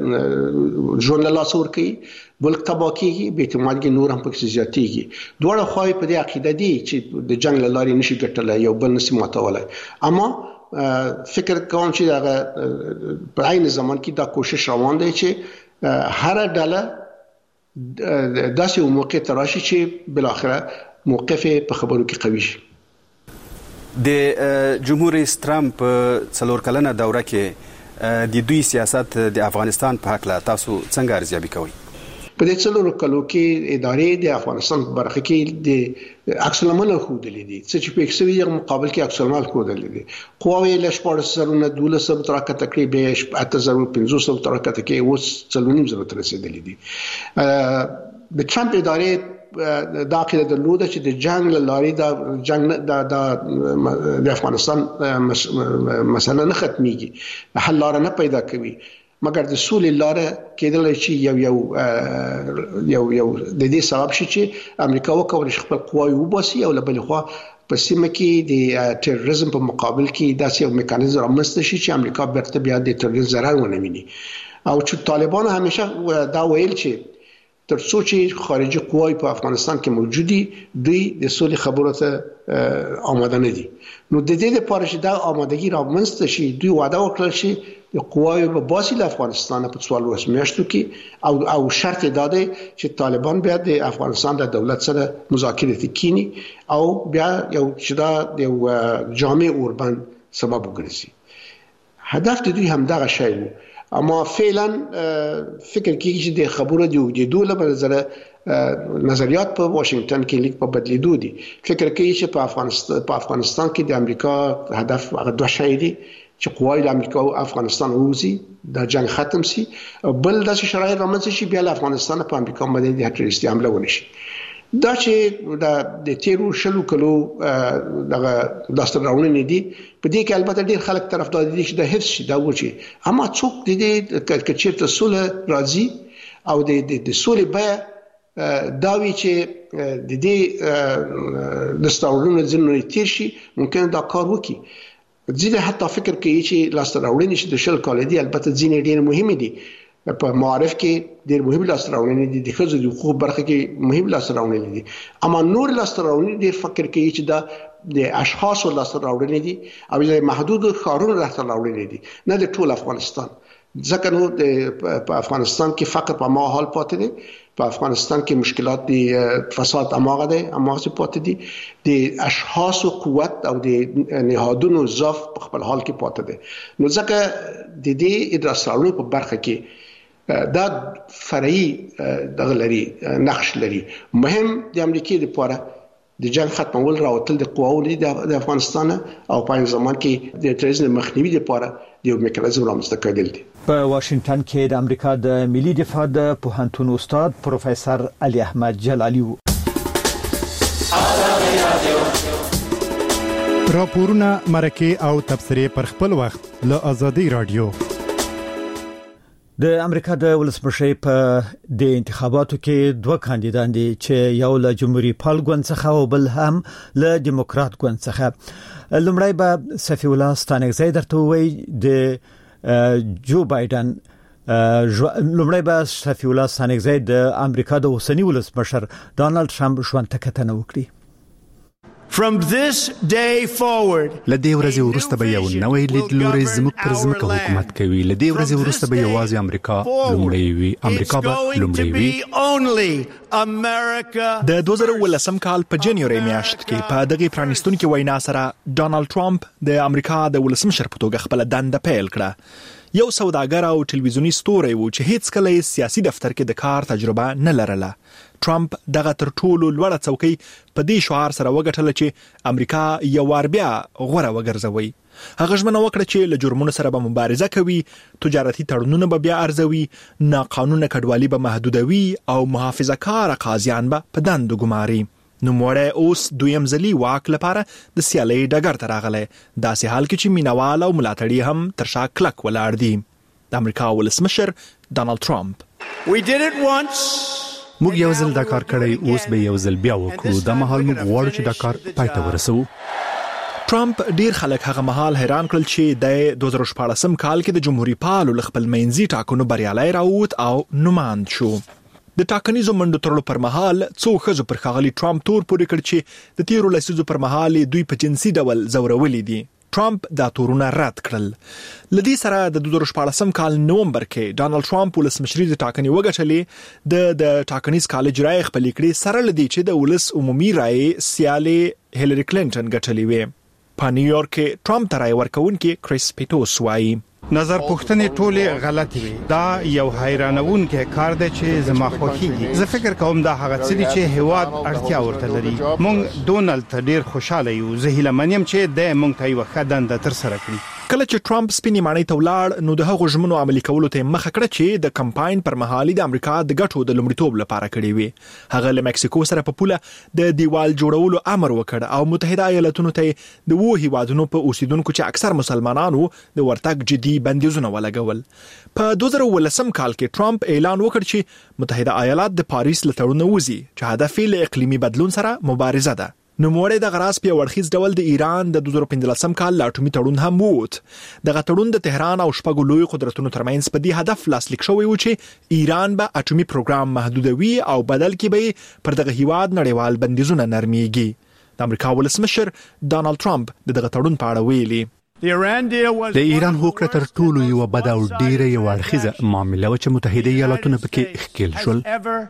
ژوند له لاس ورکوي ملک تباه کیږي به اعتماد کې نور هم پکې زیاتېږي. دوه خواوې په دې عقیده دي چې د جنگ لاري نشي ګټلای یو بل نشي ماتولای، اما فکر کوم چې هغه په عین زمان کې دا کوشش روان دی چې هر ډله داسې موقع تراشي چې بل اخره موقف په خبرو کې قوي شي. د جمهور رئیس ترامپ څلور کلنه دوره کې د دوی سیاست د افغانستان په حق لا تاسو څنګه ارزیابي کوئ؟ په دې څلورو کلو کې ادارې د افغانستان په برخه کې د عکس العمل ښودلې دي چې په اکسوي مقابل کې عکس العمل ښودلې دي. قواوې له شپږ سره نه دولس سره ترکه تقریبا اته زره پنځوس سره ترکه کې اوس څلورنیم زره تر رسیدلې دي. د ټرمپ ادارې دا عقیده درلوده چې د جنگ لاري دا جنگ د د افغانستان مسله نه ختميږي، حل لار نه پیدا کوي مګر د سولې لاره کېدل چې یو یو یو یو د دې سبب شي چې امریکا وکولای شي خپل قواوې وباسي او بل خو په سیمه کې د تروریزم په مقابل کې داسې یو میکانیزم رامنځته شي چې امریکا برته بیا د تروریزم ضرر ونه ویني او چې طالبان همیشه دا ویل چې تر څو چې خارجي قواوې په افغانستان کې موجودي دوی د سولې خبرو ته آماده نه دي نو د دې لپاره چې دا آمادګي رامنځته شي دوی وعده وکړل چې د قواوې په باسي د افغانستان په څوارلس میاشتو کې او او شرط داده چې طالبان بیا د افغانستان د دولت سره مذاکره وکړي او بیا یو چې دا یو جامع اوربند سبب وګرځي هدف د دوی هم دغه شی وو اما فعلا فکر کیږي چې د خبرو دی د دوله په نظر نظریات په واشنگټن کې لیک په بدلیدو دي فکر کوي چې په افغانستان په افغانستان کې د امریکا هدف هغه دوه شی دي چې قواوې د امریکا او افغانستان ووزي د جنگ ختم شي بل داسې شرایط رامنځته شي بیا افغانستان په امریکا باندې د تروریستي حمله ونشي دا چې د تیرو شلو کلو دغه داستان راوړنې دي په دې کې البته ډېر خلک طرفدار دي چې د حفظ شي دا وچی اما څوک د دې کچېرته سوله راځي او د د سولې به داوی چې د دې د ستاورونو ځنه تیر شي ممکن دا کار وکړي ځینې حتی فکر کوي چې لاسته راوړنې چې د شل کال دي البته ځینې ډېر مهمه دي په معارف کې ډېر مهم لاسته راوړنې دي د ښځو د حقوقو برخه کې مهم لاسته راوړنې دي اما نور لاسته راوړنې ډېر فکر کوي چې دا د اشخاصو لاسته راوړنې دي او د محدود ښارونو لاسته راوړنې دي نه د ټول افغانستان ځکه نو په افغانستان کې فقر په ما حال پاتې دي په افغانستان کې مشکلات دي فساد اماغه دي اماغه پاتې دي د اشخاص قوت او د نهادونو ضعف په خپل حال کې پاتې دي نو ځکه د دې ادراسالو په برخه کې دا فرعي دغه لري نقش لري مهم د امریکای لپاره د جنگ ختمول راوتل د قواوو د افغانستان او په ځمان کې د تروریزم مخنیوي لپاره د یو میکانیزم رامنځته کېدل دي په واشنگټن کې د امریکا د ملي دفاع د پوهنتون استاد پروفیسور علي احمد جلالي و راپورونه مرکه او تبصره پر خپل وخت له ازادي رادیو د امریکا د ولسمشر په د انتخاباتو کې دوه کاندیدان دي چې یو له جمهوریت پال ګوند څخه او بل هم له دیموکرات ګوند څخه لومړی به صفی الله ستانکزی درته وایي د جو بایدن لومړی به صفی الله ستانکزی د امریکا د اوسنی ولسمشر ډانلډ ټرمپ ژوند ته کتنه وکړي From this day forward لدې ورځې وروسته به یو نوی لیدلوری زموږ پر ځمکه حکومت کوي لدې ورځې وروسته به یوازې امریکا لومړی وي امریکا به لومړی وي د دوه زره ولسم کال په جنوري میاشت کې په دغه پرانیستونکو وینا سره ډانلډ ټرمپ د امریکا د ولسمشر په توګه خپل دنده پیل کړه یو سوداګر او ټلویزیونی ستوری و چې هیڅ کله سیاسي دفتر کې د کار تجربه نه لرله ټرمپ دغه تر ټولو لوړه څوکۍ په دې شعار سره وګټله چې امریکا یو وار بیا غوره وګرځوي هغه ژمنه وکړه چې له جرمونو سره به مبارزه کوي تجارتي تړونونه به بیا ارزوي ناقانونه کډوالي به محدودوي او محافظه‌کار قاضیان به په دندو ګماري نو موړه اوس دویم ځلی واک لپاره د سیالي ډګر ته راغله داسې حال کې چې مینوال او ملاتړي هم تر شا کلک ولاړ دي د امریکا ولسمشر ډانلډ ټرمپ We did it once موږ یو ځل دا کار کړی اوس به یو ځل بیا وکړو دا مهال موږ غواړو چې دا کار پای ته ورسوو ټرمپ ډیر خلک هغه مهال حیران کړل چې د دوه زره شپږم کال کې د جمهوریت پالو خپل منځي ټاکنو بریالي راووت او نوماند شو د ټاکنیزو منډو ترلو پر مهال څو ښځو پر ښاغلي ټرمپ تور پورې کړ چې د تیرو لسیزو پر مهال دوی په جنسي ډول ځورولې دي ټرمپ دا تورونه رد کړل لدی سره د دوه زره شپږم کال نومبر کې ډانلډ ټرمپ ولسمشري د ټاکنې وګټلې د د ټاکنیز کالج رای خپل کړي سره لدی چې د ولس عمومي رای سیالي هیلری کلینټن ګټلې وې په نیویارک کې ټرمپ ته رای ورکوونکي کریس پیټوس وایي نظر پوښتنې ټوله غلطي وي دا یو حیرانونکې کار دی چې زما خوښیږي زه فکر کوم دا هغه څه دي چې هیواد اړتیا ورته لري مونږ ډونلډ ته ډیر خوشاله یو زه هیله منم چې د مونږ ته یو ښه دنده تر سره کړي کله چې ټرمپ سپینې ماڼۍ ته ولاړ نو د هغو ژمنو عملي کولو ته مخه کړه چې د کمپاین پر مهال د امریکا د ګټو د لومړیتوب لپاره کړې وي. هغه له مکسیکو سره په پوله د دیوال جوړولو امر وکړ او متحده ایالاتونو ته د وو هیوادونو په اوسیدونکو چې اکثر مسلمانانو د ورتګ جدي بندیزونه ولګول. په دوه زره ولسم کال کې ټرمپ اعلان وکړ چې متحده ایالات د پاریس له تړون وځي چې هدف یې له اقلیمي بدلون سره مبارزه ده. نو موړې د غراس په ورخیز ډول د ایران د دوه زره پنځلسم کال لا اټومي تړون هم ووت. دغه تړون د تهران او شپږو لوی قدرتونو ترمنځ په دې هدف لاسلیک شوی و چې ایران به اټومي پروګرام محدودوي او بدل کې به پر دغه هیواد نړیوال بندیزونه نرميږي. د امریکا ولسمشر ډانلډ ټرمپ دغه تړون په اړه ویلي د ایران هوکړه تر ټولو یو بد او ډیره یو اړخیزه معامله و چې متحده ایالاتونه پکې ښکیل شول.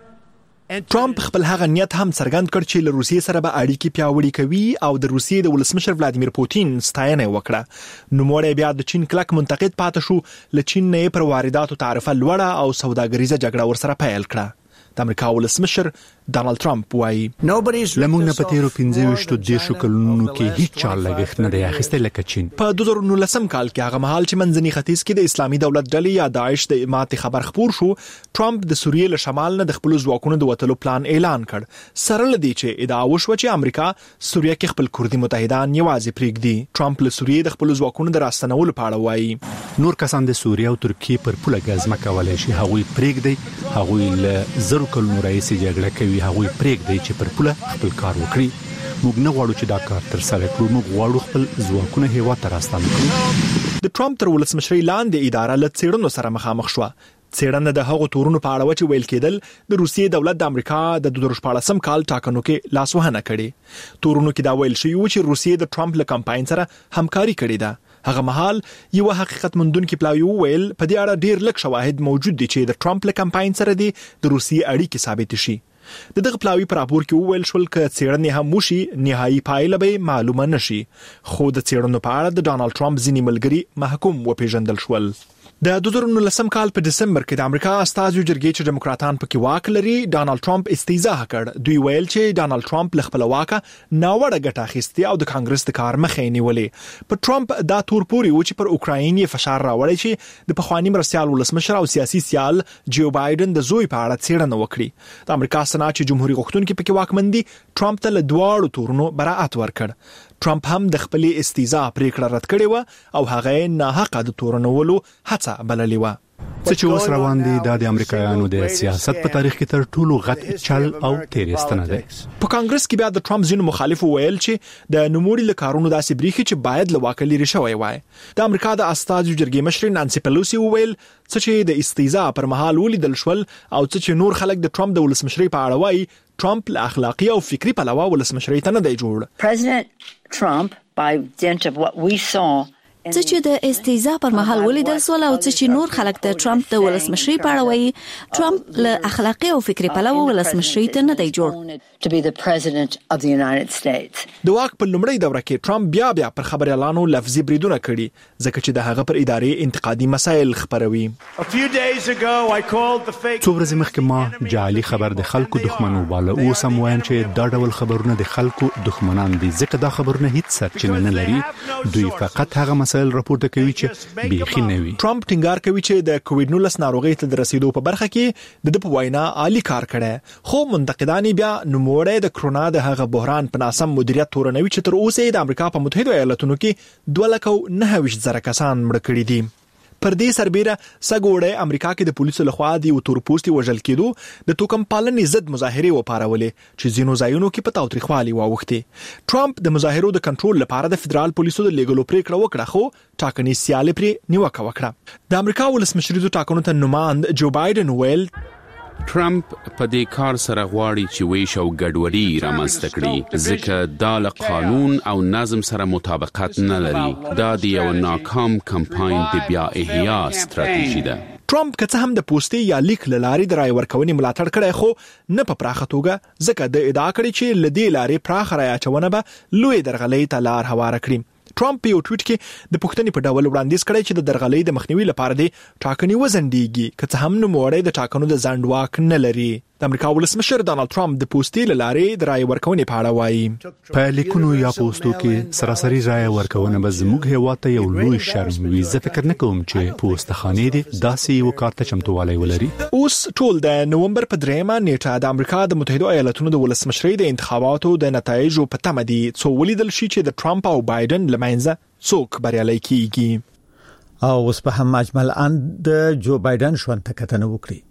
ټرمپ خپل هغه نیت هم څرګند کړ چې له روسیې سره به اړیکې پیاوړې کوي او د روسیې د ولسمشر ولادیمیر پوتین ستاینه وکړه. نو موړې بیا د چین کلک منتقد پاتې شو، له چین نه پر وارداتو تعرفه لوړه او سوداګریزه جګړه ورسره پیل کړه. د امریکا ولسمشر ډانلډ ټرمپ وایي لمونږ نه په تیرو پنځه ویشتو دیرشو کلونو کې هیڅ چا لګښت نه دی اخیستی لکه چین. په دوه زره نولسم کال کې هغه مهال چې منځني ختیځ کې د اسلامي دولت ډلې یا داعش د ماتې خبر خپور شو، ټرمپ د سوریې له شمال نه د خپل ځواکونو د وټلو پلان اعلان کړ، سره لدی چې ادعا وشوه چې امریکا سوریه کې خپل کردي متحدان یوازې پرېږدي. ټرمپ له سوریې د خپل ځواکونو د راستنولو په اړه وایي نور کسان د سوریه او ترکیې پر پوله ګزمه کولای شي، هغوی پرېږدي، هغوی له زرو کلونو راهیسې جګړه کوي، هغوی پرېږدي چې پر پوله خپل کار وکړي. موږ نه غواړو چې دا کار تر سره کړو، موږ غواړو خپل ځواکونه هیواد ته راستانه کړو. د ټرمپ تر ولسمشرۍ لاندې اداره له څېړنو سره مخامخ شوه. څېړنه د هغو تورونو په اړه چې ویل کېدل د روسیې دولت د امریکا د دوه زره شپاړسم کال ټاکنو کې لاسوهنه کړې. تورونو کې دا ویل شوی و چې روسیې د ټرمپ له کمپاین سره همکاري کړې ده. هغه مهال یو حقیقت مندونکو پلاوی ویل په دې اړه ډیر لږ شواهد موجود دي چې د ټرمپ له کمپاین سره دي د روسیې اړیکې ثابت شي. د دغه پلاوی پر راپور کې ویل شول ک څېړنې هم وشي نهایي پایله به معلومه نشي، خو د څېړنو په اړه د ډانلډ ټرمپ ځینې ملګري محکوم وپیژندل شول. د دوه زره نولسم کال په دسمبر کې د امریکا استازو جرګې چې دیموکراتان پکې واک لري ډانلډ ټرمپ استیزا کړ. دوی ویل چې ډانلډ ټرمپ له خپل واکه ناوړه ګټه اخیستې او د کانګرس د کار مخې نیولې. په ټرمپ دا تور پوري و چې پر اوکراین یې فشار راوړی چې د پخوانی مرستيال ولسمشر او سیاسي سیال جو بایدن د زوی په اړه څېړنه وکړي. د امریکا سنا چې جمهوریت غوښتونکي پکې واکمندي ټرمپ ته له دواړو تورونو براءت ورکړ. ټرمپ هم د خپل استیزا پریکړه رد کړې و او هغه نه حق د تورنولو هڅه بللې و. څه چې اوس روان دي دا د امریکایانو د سیاست په تاریخ کې تر ټولو غټ چل او تیریستنه ده. په کانګرس کې بیا د ټرمپ ځینو مخالفو ویل چې د نوموړي له کارونو داسې بریخي چې باید له واک لري شوی وای. د امریکا د استازو جرګې مشر نانسي پیلوسی ویل څه چې د استیزا پر مهال ولیدل شول او څه چې نور خلک د ټرمپ د ولسمشرۍ په اړه وایي ټرمپ له اخلاقی او فکری پلوه ولسمشرۍ ته نه دی جوړ. President Trump by dint of what we saw څه چې د استیزا پر مهال ولیدل سول او څه چې نور خلک د ټرمپ د ولسمشرۍ په اړه وایي ټرمپ له اخلاقی او فکری پلوه ولسمشرۍ ته نه دی جوړ. to be the president of the United States. د واک په لومړۍ دوره کې ټرمپ بیا بیا پر خبريالانو لفظي بریدونه کړي ځکه چې د هغه پر ادارې انتقادي مسایل خبروي. څو ورځې مخکې ما جعلي خبر د خلکو دښمنو باله او سم وایم چې دا ډول خبرونه د خلکو دښمنان دي ځکه دا خبرونه هیڅ سرچینه نه لري. دوی فقط هغه مسایل راپورته کوي چې بیخي نه وي. ټرمپ ټینګار کوي چې د کووډ نولس ناروغۍ ته رسیدو په برخه کې د په وینا عالی کار کړي، خو منتقدان بیا نوموړی د کرونا د هغه بحران په ناسم مدیریت تورنوي چې تر اوسه د امریکا په متحده ایالاتونو کې دوه لک نه ویشت زره کسان مړ کړي دي. پر دې سربېره سګوړې امریکا کې د پولیسو لخوا د یو تورپوستي وژل کېدو د توکم پالنې ضد مظاهره وپارولې چې ځینو ځایونو کې په تاوتریخوالي واوښتې. ټرمپ د مظاهرو د کنټرول لپاره د فدرال پولیسو د لیګلو پریکړه وکړه، خو ټاکنې سیالي پرې نیوکه وکړه. د امریکا ولسمشریزو ټاکنو ته نماند جو بایدن ویل ټرمپ په دې کار سره غواړي چې ویش او ګډوډي رامنځته کړي ځکه دا له قانون او نظم سره مطابقت نه لري. دا د یو ناکام کمپاین د بیا احیا ستراتیژي ده. ټرمپ که څه هم د پوسټي یا لیک لارې د رای ورکونې ملاتړ کړی، خو نه په پراخه توګه ځکه د ادعا کړی چې لدې لارې پراخه رای اچونه به لوی درغلۍ ته لار هواره کړي. ټرمپ په یو ټویټ کې د پښتنې په ډول وړاندیز کړی چې د درغلۍ د مخنیوي لپاره د ټاکنې وزندېږي که څه هم نوموړی د ټاکنو د ځنډ واک نه لري. د امریکا ولسمشر ډانلډ ټرمپ د پوسټي لارې د رای ورکونې په اړه وایي په لیکونو یا پوسټو کې سراسري رای ورکونه به زموږ هیواد ته یو لوی شرم وي. زه فکر نه کوم چې پوسټخانې دي داسې یو کار ته چمتووالی ولري. اوس ټول د نومبر په دریمه نیټه د امریکا د متحده ایالاتونو د ولسمشرۍ د انتخاباتو د نتایجو په تمه دي څو ولیدل شي چې د ټرمپ او بایدن لمنځه څوک بریالي کیږي. او اوس په هم مجمل ان د جو بایدن ژوند ته کتنه وکړي.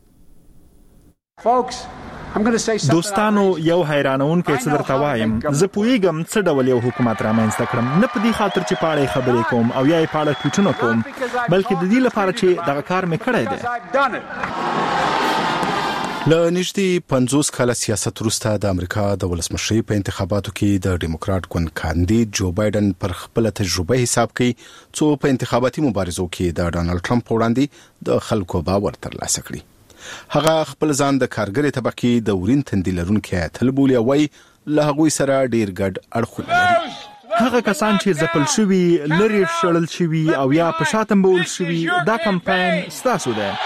دوستانو یو حیرانونکی څه درته وایم. زه پوهیږم څه ډول یو حکومت رامنځته کړم، نه په دې خاطر چې په اړه خبرې کوم او یا یې په اړه ټویټونه کوم، بلکې د دې لپاره چې دغه کار مې کړی دی. له نږدې پنځوس کاله سیاست وروسته د امریکا د ولسمشرۍ په انتخاباتو کې د ډیموکرات ګوند کاندید جو بایدن پر خپل تجربه حساب کوي څو په انتخاباتي مبارزو کې د ډانلډ ټرمپ وړاندې د خلکو باور ترلاسه کړي. هغه خپل ځان د کارګرې طبقې د ورین تندي لرونکي اتل بولي او وايي له هغوی سره ډیر ګډ اړخونه لري. هغه کسان چې ځپل شوي، لري شړل شوي او یا په شاتم بول شوي، دا کمپاین ستاسو ده.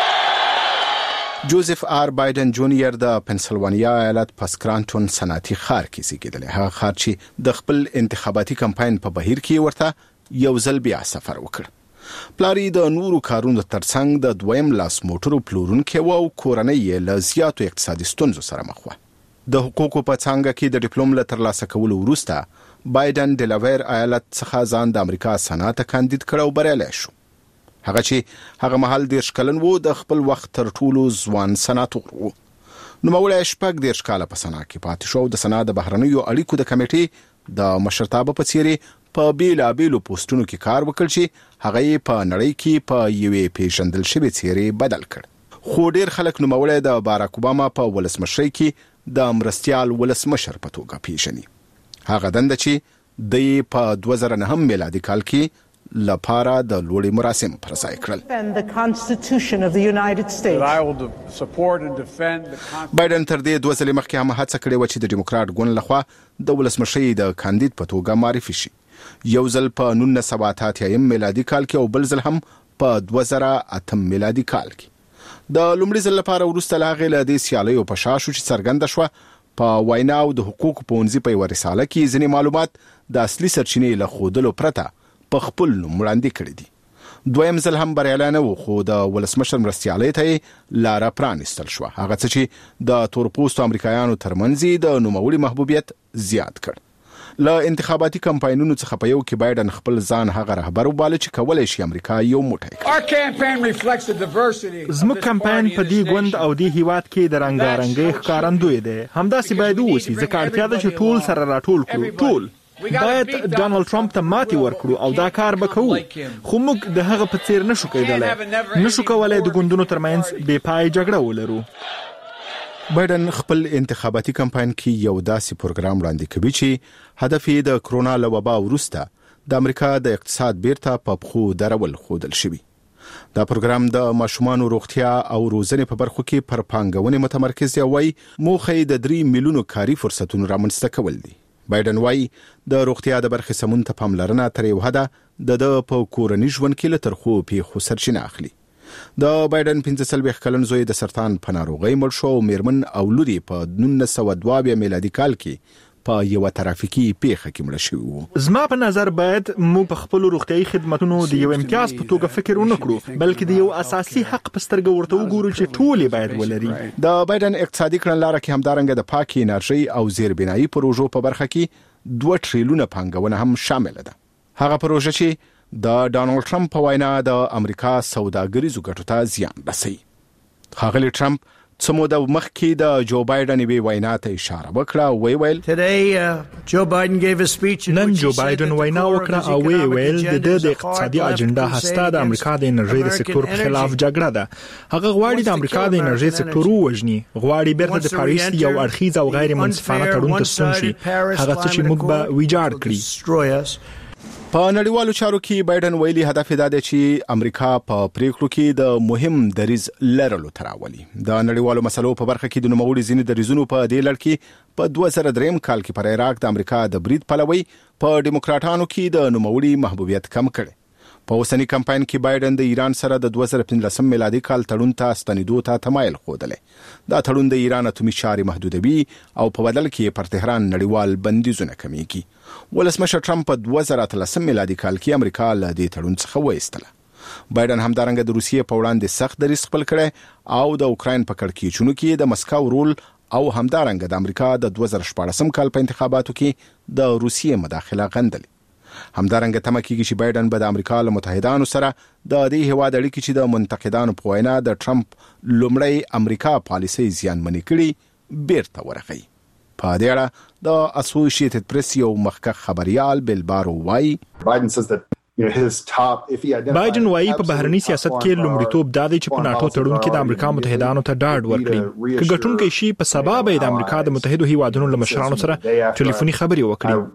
جوزف آر بایدن جونیئر د پنسلوانیا ایالت په سکرانټون صنعتي ښار کې زیږیدلی. هغه ښار چې د خپل انتخاباتي کمپاین په بهیر کې ورته یو ځل بیا سفر وکړ. پلاری د نورو کارونو ترڅنګ د دویم لاس موټرو پلورونکی و او کورنۍ یې له زیاتو اقتصادي ستونزو سره مخ وه. د حقوقو په څانګه کې د ډیپلوم له ترلاسه کولو وروسته بایدن ډیلاویر ایالت څخه ځان د امریکا سنات ته کاندید کړ او بریالی شو. هغه چې هغه مهال دیرش کلن وو، د خپل وخت تر ټولو ځوان سناتور وو. نوموړی شپږ دیرش کاله په سنا کې پاتې شو او د سنا د بهرنیو اړیکو د کمیټې د مشرتابه په څیرې په بیلابیلو پوسټونو کې کار وکړ چې هغه یې په نړۍ کې په یوې پیژندل شوې څیرې بدل کړ. خو ډیر خلک نوموړی د باراک اوباما په ولسمشرۍ کې د مرستیال ولسمشر په توګه پیژني. هغه دنده چې د په دوه زره نهم میلادي کال کې لپاره د لوړې مراسم پرځای کړل. بایدن تر دې دوه ځلې مخکې هم هڅه کړې وه چې د ډیموکرات ګوند لخوا د ولسمشرۍ د کاندید په توګه معرفي شي. یو ځل په نولس سوه اته اتیا میلادي کال کې او بل ځل هم په دوه زره اتم میلادي کال کې. د لومړي ځل لپاره وروسته له هغې له دې سیالیو په شا شو چې څرګنده شوه په وینا او د حقوقو پوهنځي په یوه رساله کې ځینې معلومات د اصلي سرچینې له ښودلو پرته په خپل نوم وړاندې کړي دي. دویم ځل هم بریالی نه و، خو د ولسمشر مرستیالۍ ته یې لاره پرانیستل شوه، هغه څه چې د تورپوستو امریکایانو ترمنځ د نوموړي محبوبیت زیات کړ. له انتخاباتي کمپاینونو څخه په یو کې بایدن خپل ځان هغه رهبر وباله چې کولی شي امریکا یو موټی کړي. زموږ کمپاین په دې ګوند او دې هیواد کې د رنګارنګۍ ښکارندوی دی. همداسې باید ووسي، ځکه اړتیا ده چې ټول سره راټول کړو. ټول باید ډانلډ ټرمپ ته ماتې ورکړو او دا کار به کوو، خو موږ د هغه په څیر نشو کېدلی. نشو کولای د ګوندونو ترمنځ بې پای جګړه ولرو. بایدن خپل انتخاباتي کمپاین کې یو داسې پروګرام وړاندې کوي چې هدف یې د کرونا له وبا وروسته د امریکا د اقتصاد بیرته په پښو درول ښودل شوي. دا پروګرام د ماشومانو روغتیا او روزنې په برخو کې پر پانګونې متمرکز دی او وايي موخه یې د درې میلیونو کاري فرصتونو رامنځته کول دي. بایدن وايي د روغتیا د برخې سمون ته پاملرنه تر یو حده د د په کورني ژوند کې له ترخو پیښو سرچینه اخلي. د بایدن پنځه څلوېښت کلن زوی د سرطان په ناروغۍ مړ شو او میرمن او لور یې په نولس سوه دوه اویا میلادي کال کې په یوه ترافیکي پیښه کې مړه شوي وو. زما په نظر باید موږ په خپلو روغتیایي خدمتونو د یو امتیاز په توګه فکر ونه کړو، بلکې د یو اساسي حق په سترګه ورته وګورو چې ټول یې باید ولري. د بایدن اقتصادي کړنلاره کې همدارنګه د پاکې انرژۍ او زیربنایي پروژو په برخه کې دوه ټریلیونه پانګونه هم شامله ده. هغه پروژه چې د ډانلډ ټرمپ په وینا د امریکا سوداګریزو ګټو ته زیان رسوي. ښاغلی ټرمپ څه موده مخکې د جو بایدن یوې وینا ته اشاره وکړه او ویې ویل نن جو بایدن وینا وکړه او ویې ویل د ده د اقتصادي اجنډا هسته د امریکا د انرژۍ د سکتور په خلاف جګړه ده. هغه غواړي د امریکا د انرژۍ سکتور ووژني، غواړي بیرته د پاریس یو اړخیز او غیر منصفانه تړون ته ستون شي، هغه څه چې موږ به ویجاړ کړي. په نړیوالو چارو کې بایدن ویلي هدف دا دی چې امریکا په پریکړو کې د مهم دریز لرلو ته راولي. د نړیوالو مسلو په برخه کې د نوموړي ځینې دریزونو په دې لړ کې په دوه زره دریم کال کې پر عراق د امریکا د برید پلوي په ډیموکراټانو کې د نوموړي محبوبیت کم کړي. په اوسنی کمپاین کې بایدن د ایران سره د دوه زره پنځلسم میلادي کال تړون ته ستنېدو ته تمایل ښودلی. دا تړون د ایران اتومي چارې محدودوي او په بدل کې پر تهران نړیوال بندیزونه کمیږي. ولسمشر ټرمپ په دوه زره اتلسم میلادي کال کې امریکا له دې تړون څخه وایستله. بایدن همدارنګه د روسیې په وړاندې سخت دریځ خپل کړی او د اوکراین په کړکېچونو کې د مسکو رول او همدارنګه د امریکا د دوه زره شپاړسم کال په انتخاباتو کې د روسیې مداخله غندلې. همدارنګه تمه کېږي چې بایدن به د امریکا له متحدانو سره د دې هیواد اړیکې چې د منتقدانو په وینا د ټرمپ لومړی امریکا پالیسي زیانمنې کړي بیرته ورغی. په دې اړه د اسوسییټډ پریس یو مخکښ خبريال بلبارو وایي بایدن وايي په بهرني سیاست کې لومړیتوب دا دی چې په ناتو تړون کې د امریکا متحدانو ته ډاډ ورکړي. که ګټونکي شي په سبا به د امریکا د متحدو هیوادونو له مشرانو سره ټلیفوني خبرې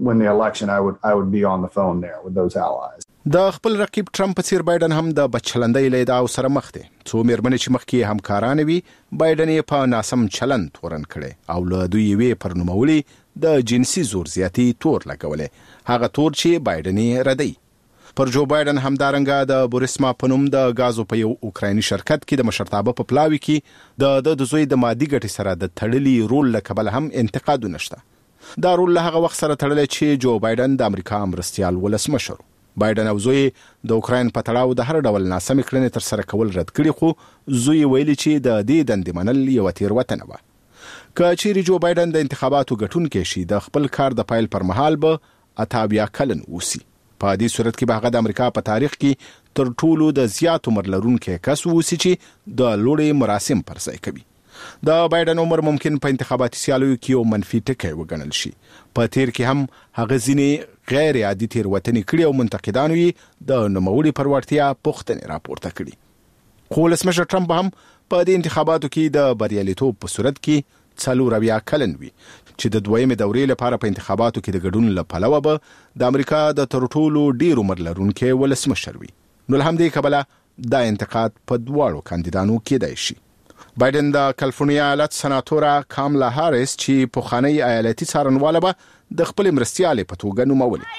وکړي. د خپل رقیب ټرمپ په څیر بایدن هم د بچلندۍ له ادعاو سره مخ دی. څو مېرمنې چې مخکې همکاران وي بایدن یې په ناسم چلند تورن کړي او له دوی یې پر نومولي د جنسي زور زیاتی تور لګولې. هغه تور چې بایدن یې ردی. پر جو بایدن همدارنګه د بوریسما په نوم د غازو په یو اوکرایني شرکت کې د مشرتابه په پلاوي کې د د زوی د مادي ګټې سره د تړلي رول لکبل هم انتقادونه شته. دا رول له هغه وخت سره تړلی چې جو بایدن د امریکا مرستيال ولسمشر. بایدن او زوی د اوکراین په تړاو د هر ډول ناسمې کړنې تر سره کول رد کړي، خو زوی ویلي چې د دې دندې منل یو تیروتنه وه. که چیرې جو بایدن د انتخاباتو ګټونکی شي د خپل کار د پایل پر مهال به اتاویا کلن اوسي. په دې صورت کې به هغه د امریکا په تاریخ کې تر ټولو د زیات عمر لرونکي کس اوسي چې د لوړې مراسم پر ځای کوي. د بایدن عمر ممکن په انتخاباتي سیالیو کې یو منفي ټکی وګڼل شي. په تیر کې هم هغه ځینې غیر عادي تیروتنې کړې او منتقدانو یې د نوموړي پر وړتیا پوښتنې راپورته کړي. خو ولسمشر ټرمپ هم په دې انتخاباتو کې د بریالیتوب په صورت کې څلور اویا کلن وي چې د دویمې دورې لپاره په انتخاباتو کې د ګډون له پلوه به د امریکا د تر ټولو ډیر عمر لرونکي ولسمشر وي. نو له همدې کبله دا انتقاد په دواړو کاندیدانو کېدای شي. بایدن د کالیفورنیا ایالت سناتوره کاملا هاریس چې پخوانی ایالتي څارنواله به د خپل مرستيالې په توګه نومولې.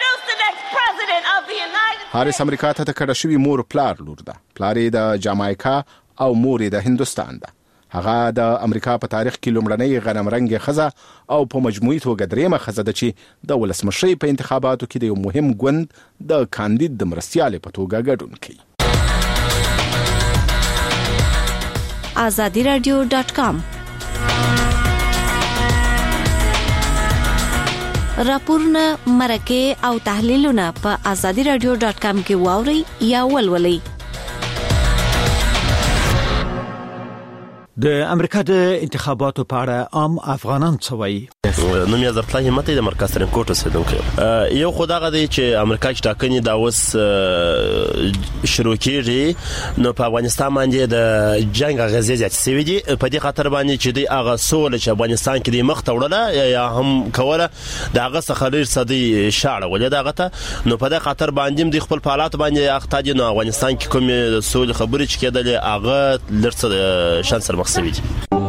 هاریس امریکا ته د کډه شوی مور پلار لور ده. پلار یې د جامایکا او مور یې د هندوستان ده. هغه د امریکا په تاریخ کې لومړنۍ غنمرنګ خزه او په مجموعي توګه دریمه خزه ده چې د ولسمشرۍ په انتخاباتو کې د یو مهم ګوند د کاندید د مرستيالې په توګه ګډون کوي. azadi radio dot com راپورونه مرکه او تحلیلونه په azadi radio dot com کې واوري یا ولولئ. د امریکا د انتخاباتو په اړه عام افغانان څه وایي؟ نو مې زرتلا همت د مرکز ترين کوټ اوسیدونکو یو خدای غدي چې امریکا چې ټاکنې دا اوس شروع کیږي نو په افغانستان باندې د جنگ غزې زیات سوي دي. په دې خاطر باندې چې د هغه سول چې افغانستان کې د مخ توړله یا هم کوله د هغه څخه لري صدي شاړه ولې دغه ته نو په دې خاطر باندې د خپل حالات باندې اخته دي. نو افغانستان کې کوم سول خبرې چې کېدل هغه لرڅ شانس مخسوي دي.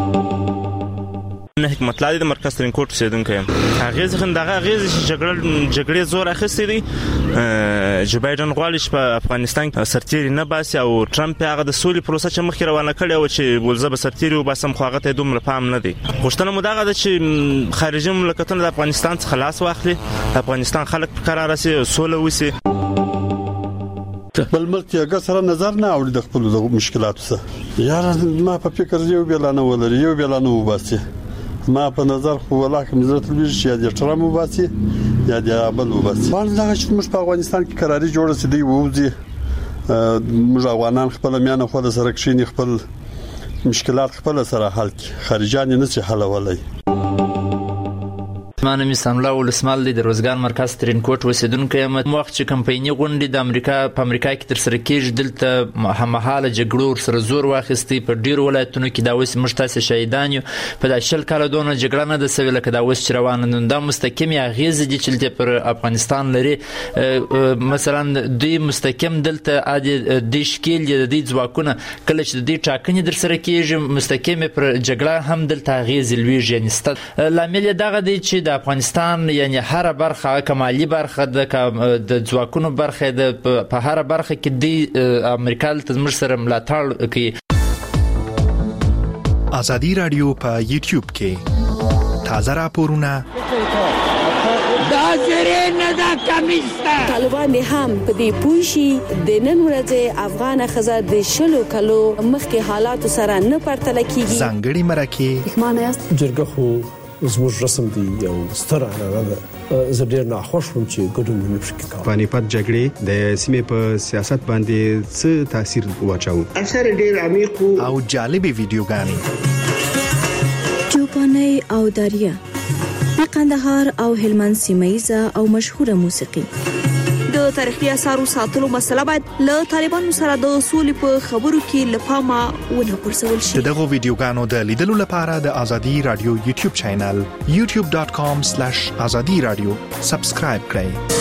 نه حکمت الله د مرکز ترين کوټ اوسیدونکو هغه ځکه دغه غیز جګړه جګړې زور اخیستې دي. جو بایدن غواړي چې په افغانستان کې سرتیري نه باسي او ټرمپ هغه د سولې پروسه چې مخکې روانه کړې و چې ولزه به سرتیري وباسم خو هغه ته دومره پام نه دی. غوښتنه مو دغه ده چې خارجي مملکتونه د افغانستان څخه خلاص واخلي، افغانستان خلک په قرار راسي، سوله وسی. بل ملک یې سره نظر نه اوري د خپل مشکلاتو سره. یار ما په فکر یو بیلانه ولري یو بیلانه وباسي. ما په نظر خو ولاکه مزرت لوي چې د ټرمپ وباسي یا د بل وباسي. باندې دا چې موږ په افغانستان کې قراري جوړه سي دی ووزي. موږ افغانان خپل میانه خو د سره کښینی خپل مشکلات خپل سره حل کړي، خارجان نه شي حلولای. ما نوم ساملا ولسمال د روزګار مرکز ترين کوټ اوسیدونکو یم. وخت چې کمپایني غونډې د امریکا په امریکا کې تر سره کېږي دلته هممهاله جګړو سره زور واخیستي. په ډیرو ولایتونو کې دا اوس مشتاسه شهیدان یو په د شل کال دونه جګړه نه د سوي لکه دا اوس چې روانه نن دا مستقیم اغیز دي چې پر افغانستان لري. مثلا دوی مستقیم دلته عادي د شکل د دې ځواکونه کله چې د دې ټاکنې در سره کېږي مستقیم پر جګړه هم دلته اغیز لوي. یعنی ست لامل دغه دی چې د د افغانستان یعنی هر برخه کمالي برخه د ځواکونو برخه د په هر برخه کې د امریکا تزمر سره ملاتړ کوي. ازادي رادیو په یوټیوب کې تازه راپورونه دا زره نه دا کمیسته طالبان هم په دې پوښي د نن ورځې افغان خزه د شلو کلو مخکې حالات سره نه پرتل کیږي. ځانګړي مرکه معنی است جرګه خو زموږ رسم دی یو ستر اړه زه ډیر نه خوشم چې ګډون نه پکې کوي. پانیپت جګړې د سیمې په سیاست باندې څه تاثیر واچاو؟ اثر ډیر عمیق او جالبي ویډیوګانې چوپاني او داریا د قندهار او هلمند سیمایزه او مشهوره موسیقي. د تاریخي اثارو ساتلو مسله باید له طالبانو سره د اصول په خبرو کې لپاره ونه پرسول شي. دغه ویډیوګانو د لیدلو لپاره د ازادي رادیو یوټیوب چینل یوټیوب ډاټ کام سلیش ازادي رادیو سبسکرایب کړئ.